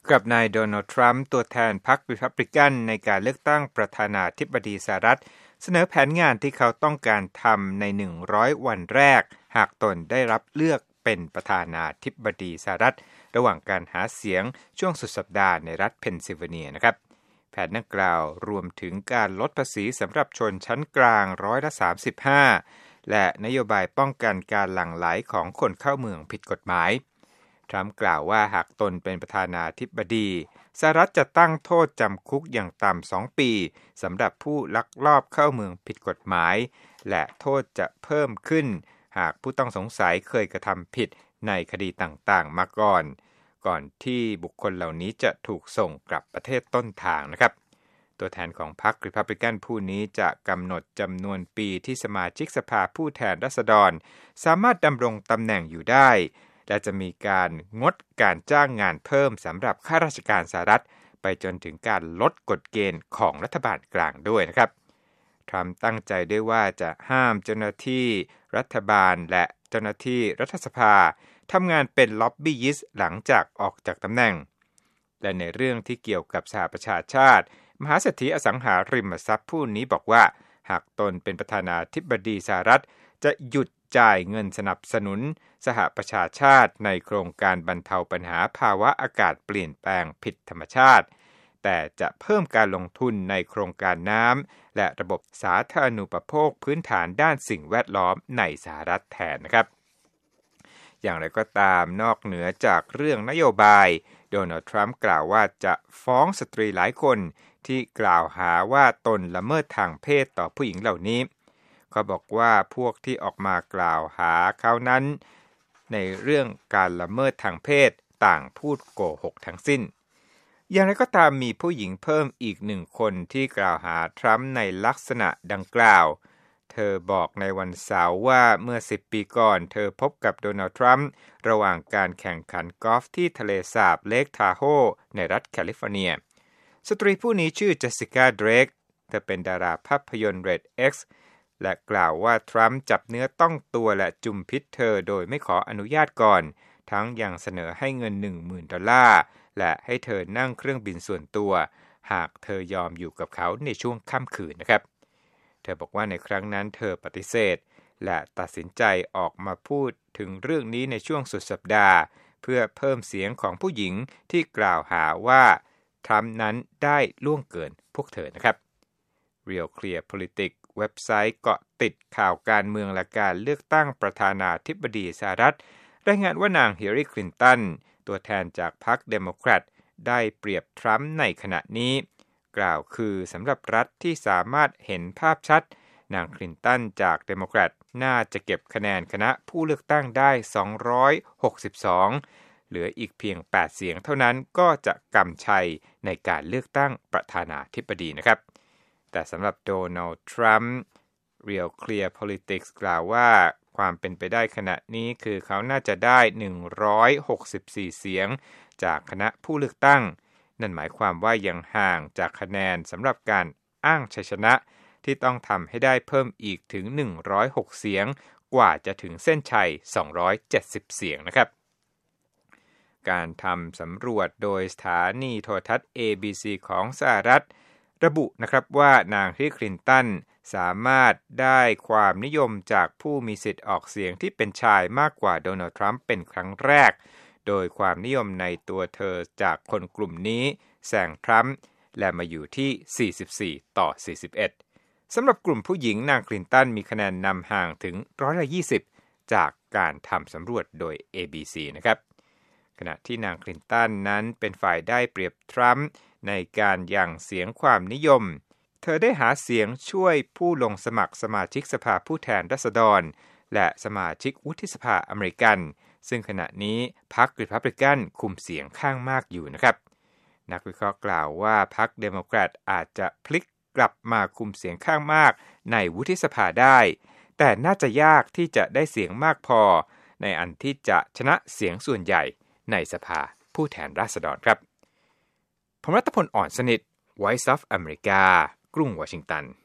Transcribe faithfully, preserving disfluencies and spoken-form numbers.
กับนายโดนัลด์ทรัมป์ตัวแทนพรรครีพับลิกันในการเลือกตั้งประธานาธิบดีสหรัฐเสนอแผนงานที่เขาต้องการทำในหนึ่งร้อยวันแรกหากตนได้รับเลือกเป็นประธานาธิบดีสหรัฐระหว่างการหาเสียงช่วงสุดสัปดาห์ในรัฐเพนซิลเวเนียนะครับแผนดังกล่าวรวมถึงการลดภาษีสำหรับชนชั้นกลางร้อยละสามสิบห้าและนโยบายป้องกันการหลั่งไหลของคนเข้าเมืองผิดกฎหมายทรัมป์กล่าวว่าหากตนเป็นประธานาธิบดีสหรัฐจะตั้งโทษจำคุกอย่างต่ำสองปีสำหรับผู้ลักลอบเข้าเมืองผิดกฎหมายและโทษจะเพิ่มขึ้นหากผู้ต้องสงสัยเคยกระทำผิดในคดีต่างๆมาก่อนก่อนที่บุคคลเหล่านี้จะถูกส่งกลับประเทศต้นทางนะครับตัวแทนของพรรครีพับลิกันผู้นี้จะกำหนดจำนวนปีที่สมาชิกสภาผู้แทนราษฎรสามารถดำรงตำแหน่งอยู่ได้และจะมีการงดการจ้างงานเพิ่มสำหรับข้าราชการสหรัฐไปจนถึงการลดกฎเกณฑ์ของรัฐบาลกลางด้วยนะครับทรัมป์ตั้งใจด้วยว่าจะห้ามเจ้าหน้าที่รัฐบาลและเจ้าหน้าที่รัฐสภาทำงานเป็นล็อบบี้ยิสต์หลังจากออกจากตำแหน่งและในเรื่องที่เกี่ยวกับสหประชาชาติมหาเศรษฐีอสังหาริมทรัพย์ผู้นี้บอกว่าหากตนเป็นประธานาธิบดีสหรัฐจะหยุดจ่ายเงินสนับสนุนสหประชาชาติในโครงการบรรเทาปัญหาภาวะอากาศเปลี่ยนแปลงผิดธรรมชาติแต่จะเพิ่มการลงทุนในโครงการน้ำและระบบสาธารณูปโภคพื้นฐานด้านสิ่งแวดล้อมในสหรัฐแทนนะครับอย่างไรก็ตามนอกเหนือจากเรื่องนโยบายโดนัลด์ทรัมป์กล่าวว่าจะฟ้องสตรีหลายคนที่กล่าวหาว่าตนละเมิดทางเพศต่อผู้หญิงเหล่านี้เขาบอกว่าพวกที่ออกมากล่าวหาเขานั้นในเรื่องการละเมิดทางเพศต่างพูดโกหกทั้งสิ้นอย่างไรก็ตามมีผู้หญิงเพิ่มอีกหนึ่งคนที่กล่าวหาทรัมป์ในลักษณะดังกล่าวเธอบอกในวันเสาร์ว่าเมื่อสิบปีก่อนเธอพบกับโดนัลด์ทรัมป์ระหว่างการแข่งขันกอล์ฟที่ทะเลสาบเลคทาโฮในรัฐแคลิฟอร์เนียสตรีผู้นี้ชื่อเจสสิก้าเดรกเธอเป็นดาราภาพยนตร์ Red X และกล่าวว่าทรัมป์จับเนื้อต้องตัวและจุ่มพิษเธอโดยไม่ขออนุญาตก่อนทั้งยังเสนอให้เงิน หนึ่งหมื่น ดอลลาร์และให้เธอนั่งเครื่องบินส่วนตัวหากเธอยอมอยู่กับเขาในช่วงค่ำคืนนะครับเธอบอกว่าในครั้งนั้นเธอปฏิเสธและตัดสินใจออกมาพูดถึงเรื่องนี้ในช่วงสุดสัปดาห์เพื่อเพิ่มเสียงของผู้หญิงที่กล่าวหาว่าทรัมป์นั้นได้ล่วงเกินพวกเธอนะครับ Real Clear Politics เว็บไซต์เกาะติดข่าวการเมืองและการเลือกตั้งประธานาธิบดีสหรัฐรายงานว่านางฮิลลารีคลินตันตัวแทนจากพรรคเดโมแครตได้เปรียบทรัมป์ในขณะนี้กล่าวคือสำหรับรัฐที่สามารถเห็นภาพชัดนางคลินตันจากเดโมแครตน่าจะเก็บคะแนนคณะผู้เลือกตั้งได้สองร้อยหกสิบสองเหลืออีกเพียงแปดเสียงเท่านั้นก็จะกำชัยในการเลือกตั้งประธานาธิบดีนะครับแต่สำหรับโดนัลด์ทรัมป์ Real Clear Politics กล่าวว่าความเป็นไปได้ขณะนี้คือเขาน่าจะได้หนึ่งร้อยหกสิบสี่เสียงจากคณะผู้เลือกตั้งนั่นหมายความว่ายังห่างจากคะแนนสำหรับการอ้างชัยชนะที่ต้องทำให้ได้เพิ่มอีกถึงหนึ่งร้อยหกเสียงกว่าจะถึงเส้นชัยสองร้อยเจ็ดสิบเสียงนะครับการทำสำรวจโดยสถานีโทรทัศน์ เอ บี ซี ของสหรัฐระบุนะครับว่านางฮิลลารีคลินตันสามารถได้ความนิยมจากผู้มีสิทธิ์ออกเสียงที่เป็นชายมากกว่าโดนัลด์ทรัมป์เป็นครั้งแรกโดยความนิยมในตัวเธอจากคนกลุ่มนี้แซงทรัมป์และมาอยู่ที่สี่สิบสี่ต่อสี่สิบเอ็ดสำหรับกลุ่มผู้หญิงนางคลินตันมีคะแนนนำห่างถึงร้อยละยี่สิบจากการทำสำรวจโดย เอ บี ซี นะครับขณะที่นางคลินตันนั้นเป็นฝ่ายได้เปรียบทรัมป์ในการหยั่งเสียงความนิยมเธอได้หาเสียงช่วยผู้ลงสมัครสมาชิกสภาผู้แทนราษฎรและสมาชิกวุฒิสภาอเมริกันซึ่งขณะนี้พรรครีพับลิกันคุมเสียงข้างมากอยู่นะครับนักวิเคราะห์กล่าวว่าพรรคเดโมแครตอาจจะพลิกกลับมาคุมเสียงข้างมากในวุฒิสภาได้แต่น่าจะยากที่จะได้เสียงมากพอในอันที่จะชนะเสียงส่วนใหญ่ในสภาผู้แทนราษฎรครับผมรัตพล อ่อนสนิท Voice of America กรุงวอชิงตัน